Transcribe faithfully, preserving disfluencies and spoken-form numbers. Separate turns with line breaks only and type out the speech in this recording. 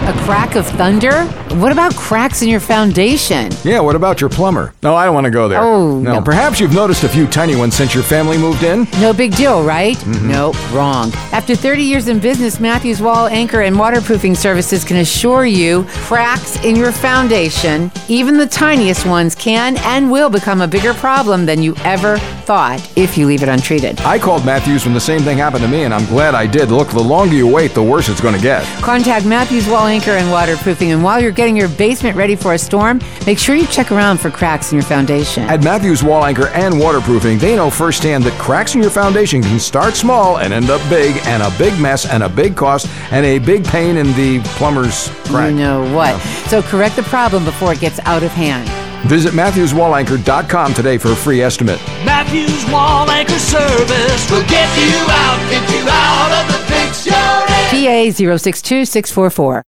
A crack of thunder? What about cracks in your foundation?
Yeah, what about your plumber? No, I don't want to go there.
Oh,
no.
no.
Perhaps you've noticed a few tiny ones since your family moved in?
No big deal, right?
Mm-hmm.
Nope, wrong. After thirty years in business, Matthews Wall, Anchor, and Waterproofing Services can assure you cracks in your foundation, even the tiniest ones, can and will become a bigger problem than you ever thought if you leave it untreated.
I called Matthews when the same thing happened to me, and I'm glad I did. Look, the longer you wait, the worse it's going to get.
Contact Matthews Wall, Anchor, and Waterproofing, and while you're getting your basement ready for a storm, make sure you check around for cracks in your foundation.
At Matthews Wall Anchor and Waterproofing, they know firsthand that cracks in your foundation can start small and end up big, and a big mess, and a big cost, and a big pain in the plumber's crack.
You know what?
Yeah.
So correct the problem before it gets out of hand.
Visit Matthews Wall Anchor dot com today for a free estimate.
Matthews Wall Anchor Service will get you out, get you out of the picture.
P A zero six two six four four.